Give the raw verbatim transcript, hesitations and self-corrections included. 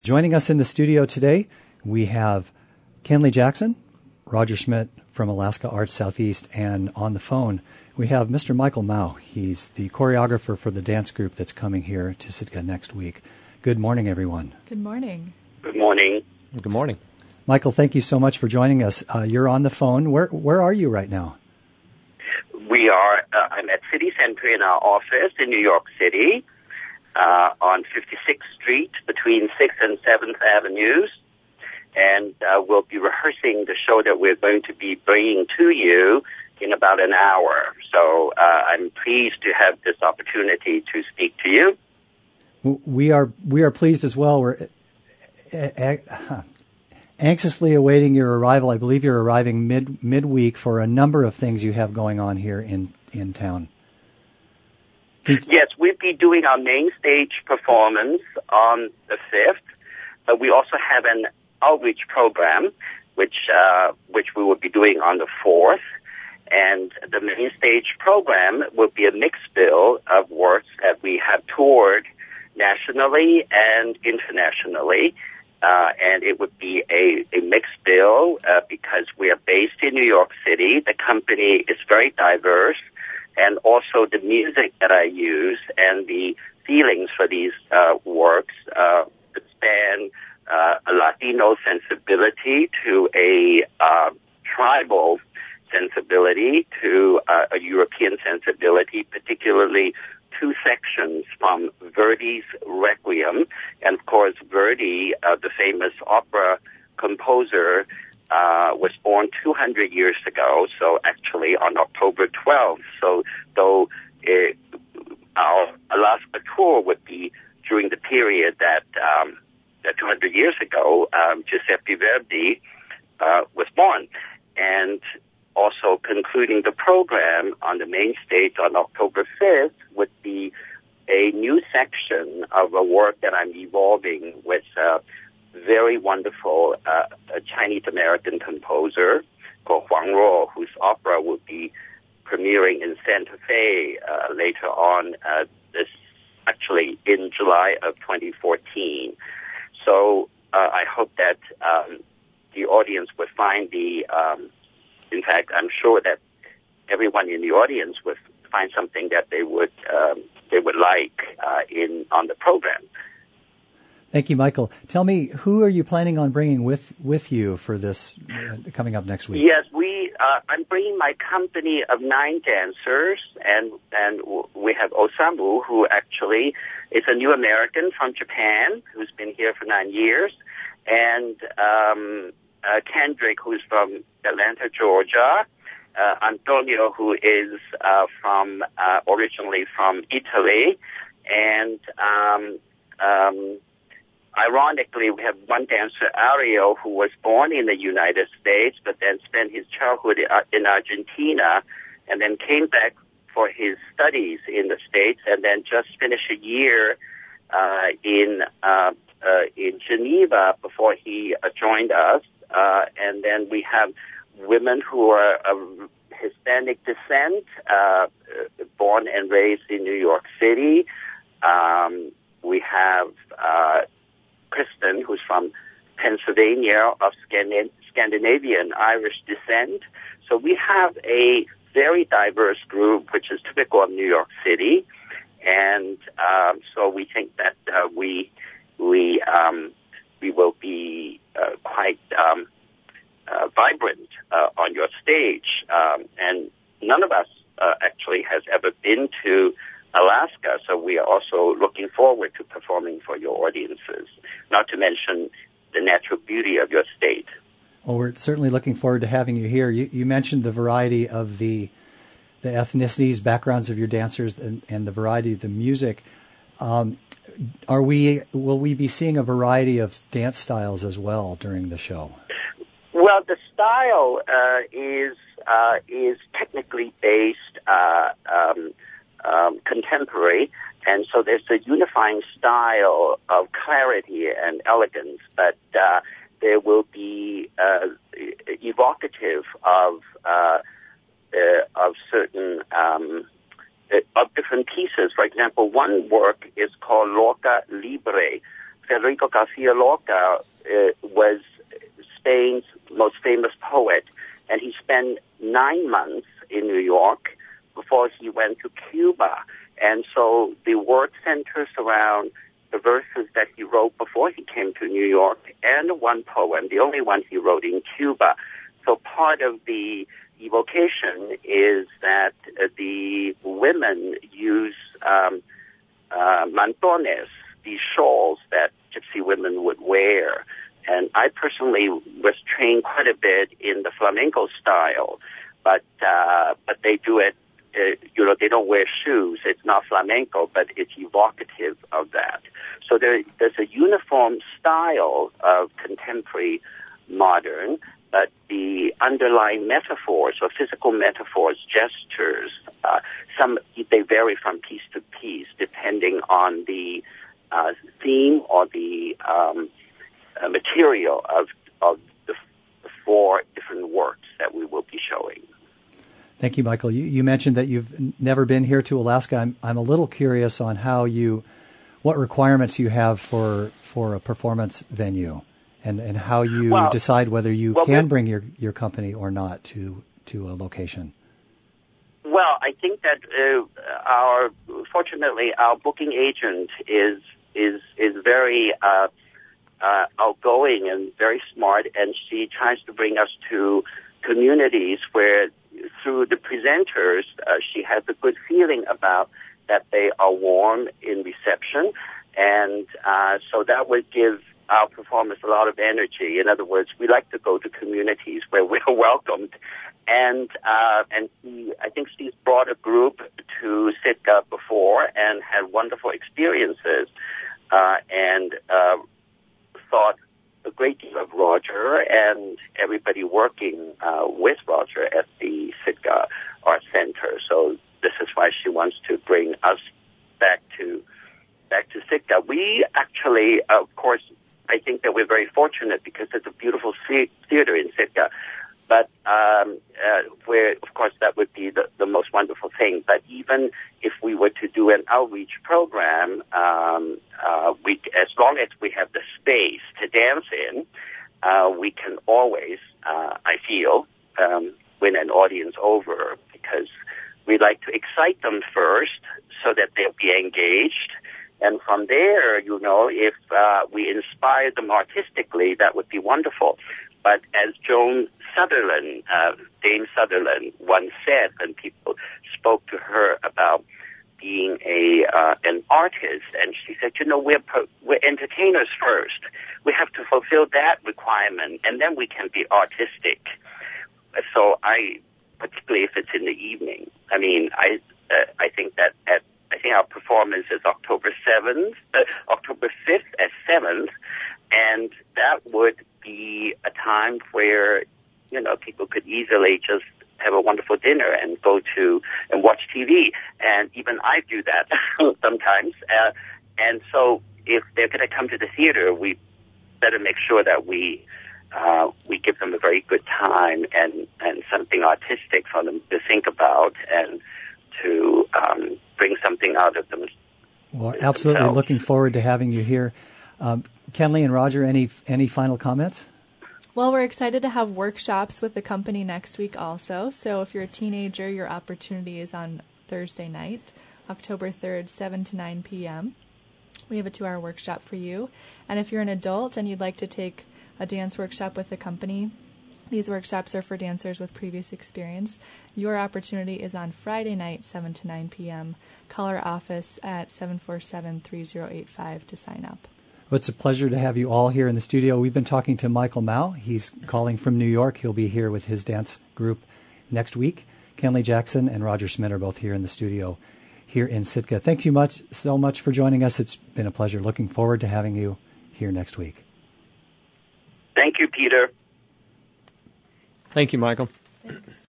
Joining us in the studio today, we have Kenley Jackson, Roger Schmidt from Alaska Arts Southeast, and on the phone, we have Mister Michael Mao. He's the choreographer for the dance group that's coming here to Sitka next week. Good morning, everyone. Good morning. Good morning. Good morning. Michael, thank you so much for joining us. Uh, you're on the phone. Where where are you right now? We are, uh, I'm at City Center in our office in New York City, uh, on fifty-sixth Street between sixth and seventh Avenues. And uh, we'll be rehearsing the show that we're going to be bringing to you in about an hour. So uh, I'm pleased to have this opportunity to speak to you. We are we are pleased as well. We're uh, uh, anxiously awaiting your arrival. I believe you're arriving mid midweek for a number of things you have going on here in, in town. Yes, we'll be doing our main stage performance on the fifth. But we also have an outreach program, which uh, which we will be doing on the fourth. And the main stage program will be a mixed bill of works that we have toured nationally and internationally. Uh, and it would be a, a mixed bill uh, because we are based in New York City. The company is very diverse. And also the music that I use and the feelings for these uh, works uh, span uh, a Latino sensibility to a uh, tribal sensibility to uh, a European sensibility, particularly two sections from Verdi's Requiem. And, of course, Verdi, uh, the famous opera composer, uh, was born two hundred years ago, so actually on October twelfth. So though it, our Alaska tour would be during the period that, um, that two hundred years ago, um, Giuseppe Verdi uh, was born. And also concluding the program on the main stage on October fifth would be a new section of a work that I'm evolving with a very wonderful uh, Chinese-American composer called Huang Ruo, whose opera will be premiering in Santa Fe uh, later on, uh, this actually in July of twenty fourteen. So uh, I hope that um, the audience would find the um, In fact, I'm sure that everyone in the audience would find something that they would um, they would like uh, in on the program. Thank you, Michael. Tell me, who are you planning on bringing with, with you for this uh, coming up next week? Yes, we. Uh, I'm bringing my company of nine dancers, and and we have Osamu, who actually is a new American from Japan, who's been here for nine years, and um, uh, Kendrick, who's from Atlanta, Georgia. Uh, Antonio, who is uh, from uh, originally from Italy, and um, um, ironically, we have one dancer, Ariel, who was born in the United States, but then spent his childhood in Argentina, and then came back for his studies in the States, and then just finished a year uh, in uh, uh, in Geneva before he uh, joined us, uh, and then we have women who are of Hispanic descent, uh, born and raised in New York City. Um, we have uh, Kristen, who's from Pennsylvania, of Scandin- Scandinavian Irish descent. So we have a very diverse group, which is typical of New York City. And um, so we think that uh, we we um, we will be uh, quite um, Uh, vibrant uh, on your stage, um, and none of us uh, actually has ever been to Alaska, so we are also looking forward to performing for your audiences, not to mention the natural beauty of your state. Well, we're certainly looking forward to having you here. You, you mentioned the variety of the the ethnicities, backgrounds of your dancers, and, and the variety of the music. Um, are we? Will we be seeing a variety of dance styles as well during the show? Well, the style uh, is uh, is technically based uh, um, um, contemporary, and so there's a unifying style of clarity and elegance, but uh, there will be uh, evocative of uh, uh, of certain um, of different pieces. For example, one work is called Loca Libre, Federico Garcia Lorca uh, was Spain's most famous poet, and he spent nine months in New York before he went to Cuba. And so the work centers around the verses that he wrote before he came to New York and one poem, the only one he wrote in Cuba. So part of the evocation is that uh, the women use um, uh, mantones, these shawls that gypsy women would wear. And I personally was trained quite a bit in the flamenco style, but uh, but they do it, uh, you know, they don't wear shoes. It's not flamenco, but it's evocative of that. So there, there's a uniform style of contemporary modern, but the underlying metaphors or physical metaphors, gestures, uh, some they vary from piece to piece depending on the uh, theme or the um, uh, material of of the, the four different works that we will be showing. Thank you, Michael. You, you mentioned that you've never been here to Alaska. I'm I'm a little curious on how you, what requirements you have for for a performance venue. And, and how you well, decide whether you well, can bring your, your company or not to to a location. Well, I think that uh, our fortunately our booking agent is is is very uh, uh, outgoing and very smart, and she tries to bring us to communities where through the presenters uh, she has a good feeling about that they are warm in reception, and uh, so that would give our performers a lot of energy. In other words, we like to go to communities where we're welcomed. And uh, and he, I think she's brought a group to Sitka before and had wonderful experiences uh, and uh, thought a great deal of Roger and everybody working uh, with Roger at the Sitka Art Center. So this is why she wants to bring us back to back to Sitka. We actually, of course, I think that we're very fortunate because it's a beautiful theater in Sitka. But um, uh, where, of course, that would be the, the most wonderful thing. But even if we were to do an outreach program, um, uh, we, as long as we have the space to dance in, uh, we can always, uh, I feel, um, win an audience over because we like to excite them first so that they'll be engaged. And from there, you know, if uh, we inspire them artistically, that would be wonderful. But as Joan Sutherland, uh, Dame Sutherland, once said when people spoke to her about being a uh, an artist, and she said, you know, we're pro- we're entertainers first. We have to fulfill that requirement, and then we can be artistic. So I, particularly if it's in the evening, I mean, I uh, I think that at I think our performance is October seventh, uh, October fifth at seventh, and that would be a time where, you know, people could easily just have a wonderful dinner and go to and watch T V. And even I do that sometimes. Uh, and so if they're going to come to the theater, we better make sure that we uh, we give them a very good time and, and something artistic for them to think about and to um, bring something out of them. Well, absolutely themselves. Looking forward to having you here. Um, Kenley and Roger, any any final comments? Well, we're excited to have workshops with the company next week also. So if you're a teenager, your opportunity is on Thursday night, October third, seven to nine p.m. We have a two-hour workshop for you. And if you're an adult and you'd like to take a dance workshop with the company, these workshops are for dancers with previous experience. Your opportunity is on Friday night, seven to nine p.m. Call our office at seven four seven, three zero eight five to sign up. Well, it's a pleasure to have you all here in the studio. We've been talking to Michael Mao. He's calling from New York. He'll be here with his dance group next week. Kenley Jackson and Roger Schmidt are both here in the studio here in Sitka. Thank you much so much for joining us. It's been a pleasure. Looking forward to having you here next week. Thank you, Peter. Thank you, Michael. Thanks.